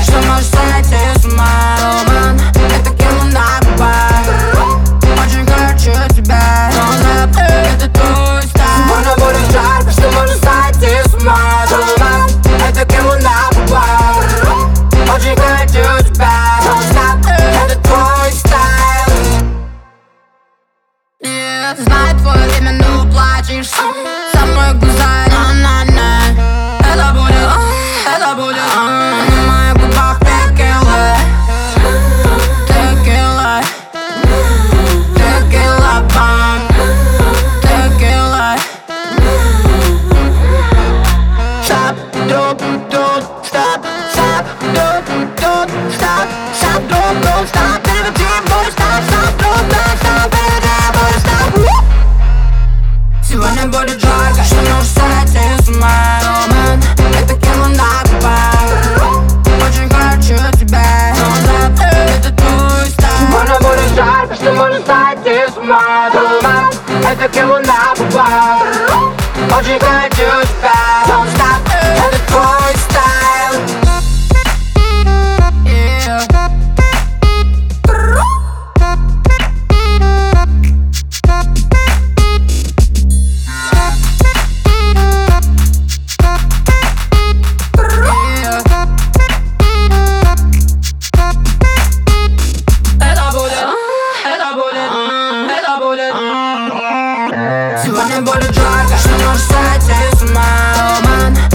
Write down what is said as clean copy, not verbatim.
что может сойти с ума. Роман, это кем на губах. Очень хочу тебя, но запах это твой стайл. Больно будет жарко, что может сойти с ума. Роман, это кем на губах. Очень хочу тебя, но запах это твой стайл. Нет, знаю твое время, но плачешь со мной в глаза. На-на-на. Это будет на моих губах текила. Текила. Текила, бам. Текила. Стоп, тут, стоп, стоп, тут, стоп, стоп, тут, стоп, переводи мой стоп, стоп, тут, стоп, переводи мой стоп. Сегодня будет жарко, что может сойти с ума. Роман, это кем на губах. Очень хочу тебя, но запах это твой стайл. Сегодня будет жарко, что может сойти с ума. Роман, это кем на губах. Очень хочу тебя, но запах это твой стайл. Yeah. Сегодня будет жарко, что может сойти с ума. Роман,